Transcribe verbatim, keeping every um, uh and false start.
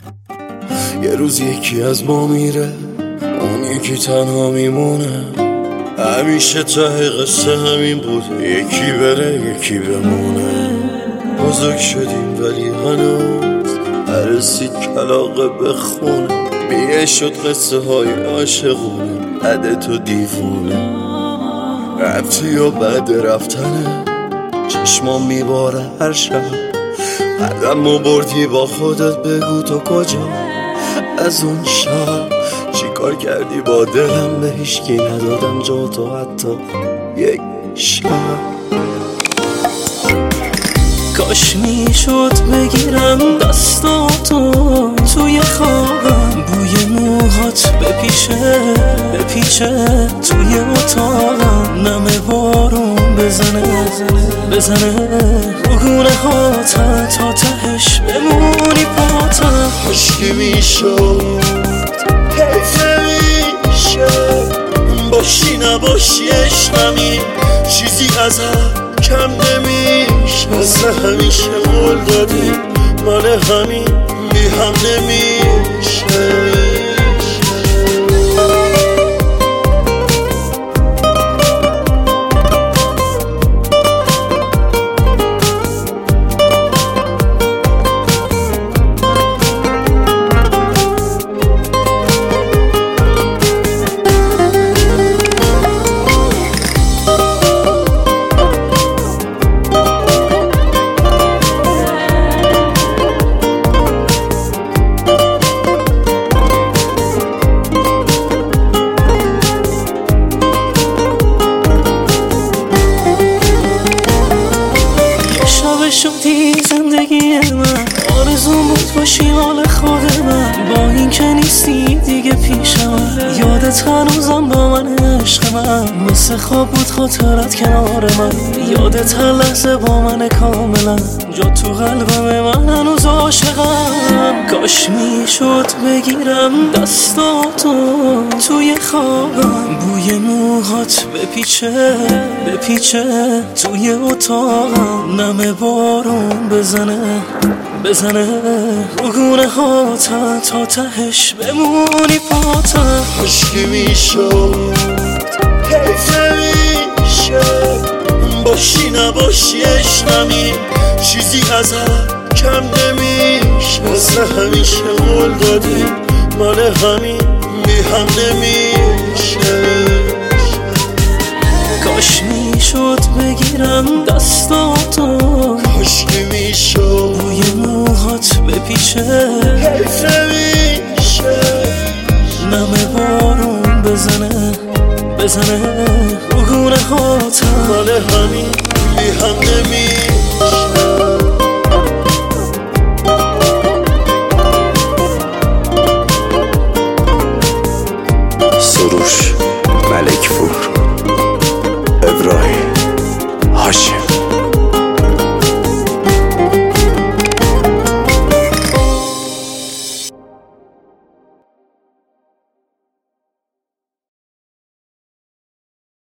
یه روز یکی از ما میره، اون یکی تنها میمونه. همیشه ته قصه همین بود، یکی بره یکی بمونه. بزرگ شدیم ولی هنوز نرسید کلاغه بخونه. بیه شد قصه های عاشقونه، عدت و دیوونه. رفتی و بعد رفتنه چشمام میباره هر شب. قدم و بردی با خودت، بگو تو کجا از اون شب. چی کار کردی با دلم، به هیچکی ندادم جا تو حتی یک شب. کاش میشد بگیرم دستاتو توی خوابم، بوی موهات بپیچه بپیچه توی اتاقم. نم بارون بزنه بزنه بگونه هاتم، تا تهش بمونی پاتم. کاشکی میشد حیف نمیشه، باشی نباشی عشقمی، چیزی از هم کم نمیشه. مثل همیشه قول دادی من همین بی هم نمیشه. شدی زندگی من، آرزوم بود باشی مال خود من. با این که نیستی دیگه پیشم، یادت هنوزم با من عشق من. مثل خواب بود خاطرت کنار من، یادت هر لحظه با من کاملا. جا تو قلبم من هنوز عاشقم. کاش میشد بگیرم دستاتو توی خوابم، بوی موهات بپیچه بپیچه توی اتاقم. نم بارون بزنه بزنه رگونه هاتم، تا تهش بمونی پاتم. کاشکی میشد حیف نمیشه، باشی نباشی عشقمی، چیزی از هم کم نمیشه. مثل همیشه قول دادی من همین بی هم نمیشه. کاش میشد بگیرم دستاتو، کاشکی میشد بوی موهات بپیچه حیف نمیشه. نم بارون بزنه بزنه رگونه هاتم، من همین بی هم نمیشه. سروش